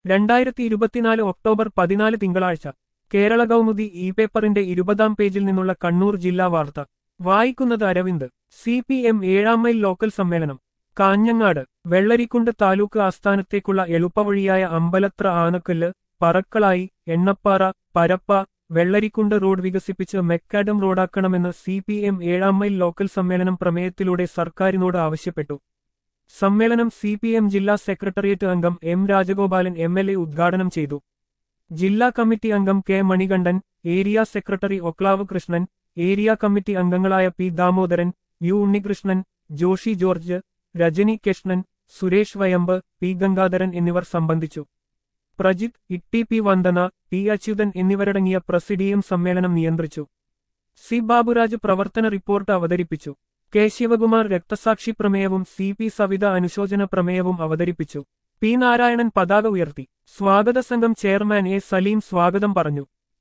2024 October 14 തിങ്കളാഴ്ച Kerala Kaumudi E പേപ്പറിന്റെ 20-ാം പേജിൽ നിന്നുള്ള കണ്ണൂർ ജില്ലാ വാർത്ത വായിക്കുന്നത് അരവിന്ദ്. CPM 7-ാം മൈൽ ലോക്കൽ സമ്മേളനം കാഞ്ഞങ്ങാട്. വെള്ളരിക്കുണ്ട് താലൂക്ക് ആസ്ഥാനത്തേക്കുള്ള എളുപ്പവഴിയായ അമ്പലത്ര ആനക്കല്ല്, പറക്കളായി, എണ്ണപ്പാറ, പരപ്പ, വെള്ളരിക്കുണ്ട് റോഡ് വികസിപ്പിച്ച് മെക്കാഡം റോഡാക്കണമെന്ന് CPM 7-ാം മൈൽ ലോക്കൽ സമ്മേളനം പ്രമേയത്തിലൂടെ സർക്കാരിനോട് ആവശ്യപ്പെട്ടു. സമ്മേളനം CPM ജില്ലാ സെക്രട്ടേറിയറ്റ് അംഗം M രാജഗോപാലൻ MLA ഉദ്ഘാടനം ചെയ്തു. ജില്ലാ കമ്മിറ്റി അംഗം K Manikandan, area secretary Oklav Krishnan, area committee അംഗങ്ങളായ P Damodaran, U Unnikrishnan, Joshi George, Rajani Krishnan, Suresh Vayamp, P Gangadharan എന്നിവർ സംബന്ധിച്ചു. പ്രജിത്, ഇട്ടി P വന്ദന, T അച്യുതൻ എന്നിവരടങ്ങിയ പ്രസിഡിയം സമ്മേളനം നിയന്ത്രിച്ചു. C ബാബുരാജ് പ്രവർത്തന റിപ്പോർട്ട് അവതരിപ്പിച്ചു. K ശിവകുമാർ രക്തസാക്ഷി പ്രമേയവും CP സവിത അനുശോചന പ്രമേയവും അവതരിപ്പിച്ചു. P നാരായണൻ പതാക ഉയർത്തി. സ്വാഗത സംഘം ചെയർമാൻ A സലീം സ്വാഗതം പറഞ്ഞു.